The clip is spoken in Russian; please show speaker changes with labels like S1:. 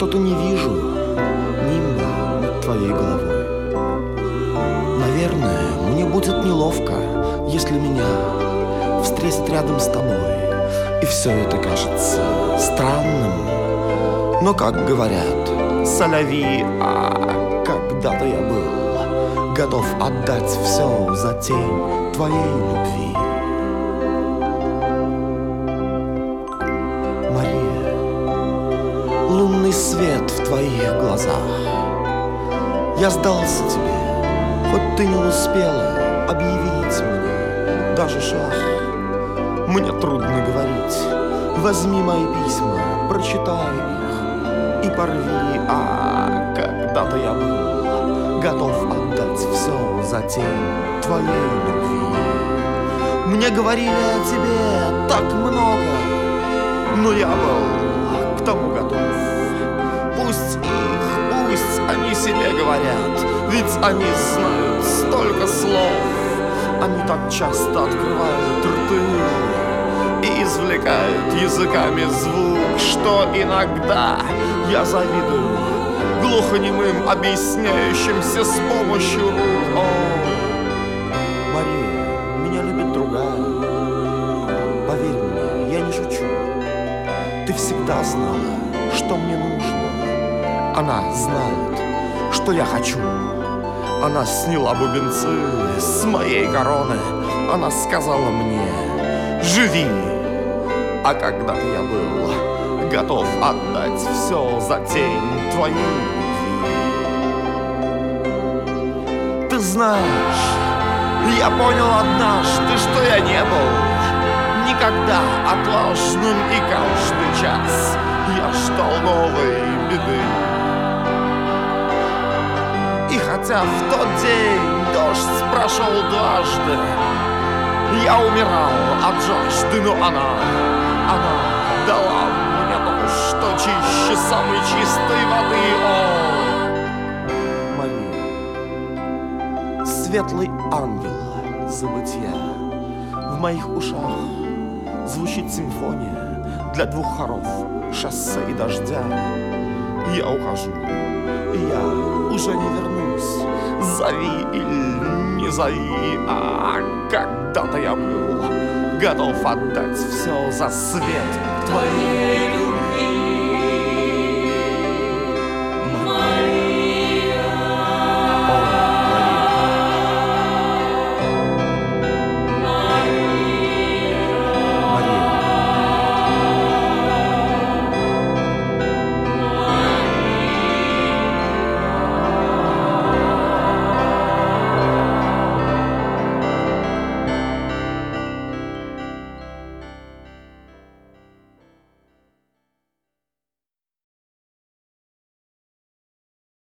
S1: что-то не вижу нимба над твоей головой. Наверное, мне будет неловко, если меня встретят рядом с тобой, и все это кажется странным. Но, как говорят, соляви, а когда-то я был готов отдать все за тень твоей любви. Мария, лунный свет в твоих глазах. Я сдался тебе, хоть ты не успела объявить мне даже шаг. Мне трудно говорить, возьми мои письма, прочитай их и порви, а когда-то я был готов отдать все за тень твоей любви. Мне говорили о тебе так много, но я был к тому готов. Пусть они себе говорят, ведь они знают столько слов. Они так часто открывают рты и извлекают языками звук, что иногда я завидую глухонемым, объясняющимся с помощью рук. О, Мария, меня любит другая. Поверь мне, я не шучу. Ты всегда знала, что мне нужно. Она знает, что я хочу. Она сняла бубенцы с моей короны. Она сказала мне: живи. А когда-то я был готов отдать все за тень твоей любви. Ты знаешь, я понял однажды, что я не был никогда отважным, и каждый час я ждал новой беды. И хотя в тот день дождь прошел дважды, я умирал от жажды, но она дала мне то, что чище самой чистой воды. О, Мария, светлый ангел забытья, в моих ушах звучит симфония для двух хоров, шоссе и дождя. Я ухожу, и я уже не вернусь. Зови или не зови, а когда-то я был готов отдать все за свет твоей любви.